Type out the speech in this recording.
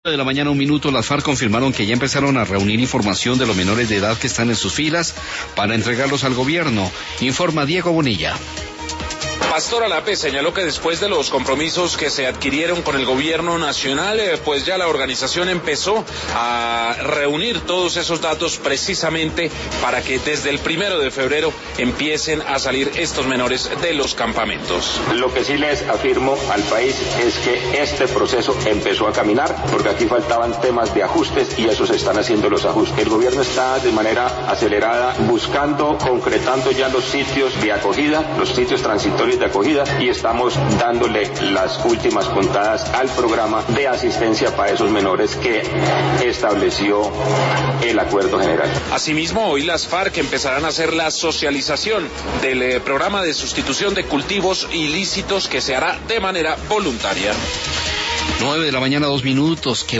De la mañana, 1 minuto, las FARC confirmaron que ya empezaron a reunir información de los menores de edad que están en sus filas para entregarlos al gobierno. Informa Diego Bonilla. Pastor Alape señaló que después de los compromisos que se adquirieron con el gobierno nacional, pues ya la organización empezó a reunir todos esos datos precisamente para que desde el 1 de febrero empiecen a salir estos menores de los campamentos. Lo que sí les afirmo al país es que este proceso empezó a caminar, porque aquí faltaban temas de ajustes y esos están haciendo los ajustes. El gobierno está de manera acelerada buscando, concretando ya los sitios de acogida, los sitios transitorios de acogida, y estamos dándole las últimas puntadas al programa de asistencia para esos menores que estableció el acuerdo general. Asimismo, hoy las FARC empezarán a hacer la socialización del programa de sustitución de cultivos ilícitos que se hará de manera voluntaria. 9 de la mañana, 2 minutos.